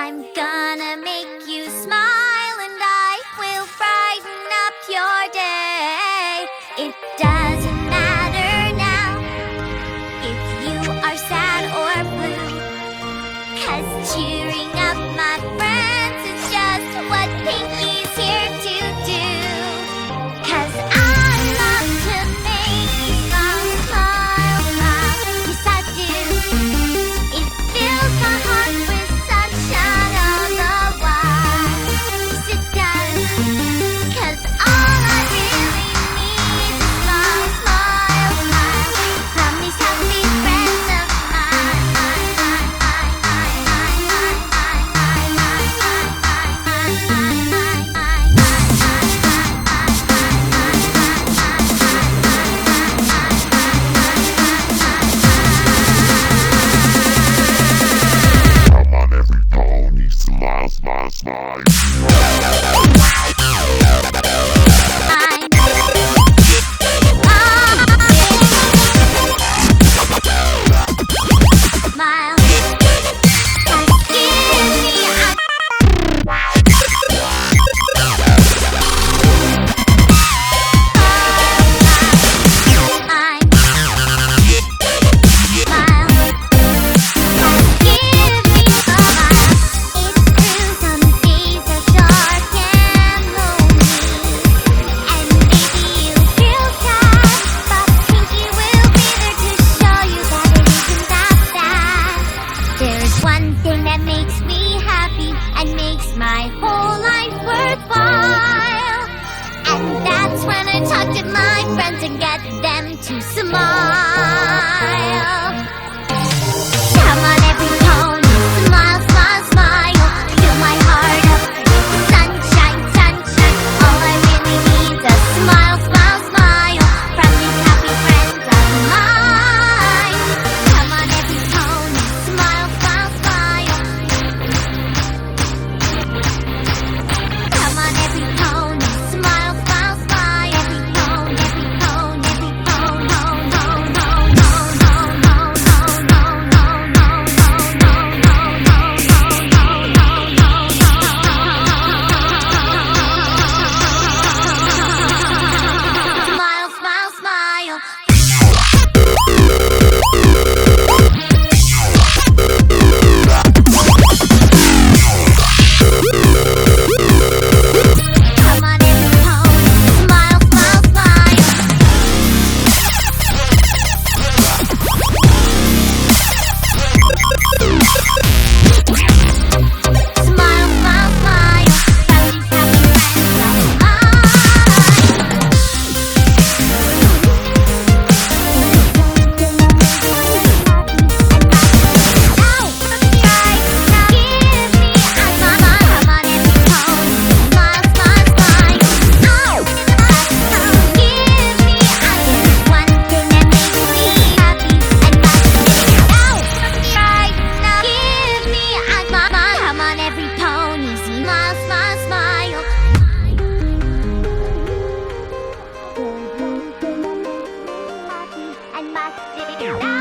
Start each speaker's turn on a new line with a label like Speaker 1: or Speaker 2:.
Speaker 1: I'm gonna make you smile and I will brighten up your day. It doesn't matter now if you are sad or blue, 'cause cheering up my friends is just what Pinky's here to do. 'Cause I love to make you smile, smile, smile. Yes, I do. It fills my heart with sunshine all the while. Yes, it does. 'Cause all I really need is a smile, smile, smile from these happy friends of
Speaker 2: Come on, every pony, smile, smile, smile. One thing that makes me happy and makes my whole life worthwhile, and that's when I talk to my friends and get them to smile. Come on, every pony, smile, smile, smile. Fill my heart up with sunshine, sunshine. All I really need is a smile, smile, smile from these happy friends of mine. Come on, every pony, smile, smile, smile. Come on, every pony, smile, smile, smile. Every pony, every pony, every pony, no, no, no, no, no, no, no, smile, smile, smile. Come on, every pony, smile, smile, smile. Smile, smile, smile from these happy friends of mine. Come on, every pony, smile, smile, smile. And my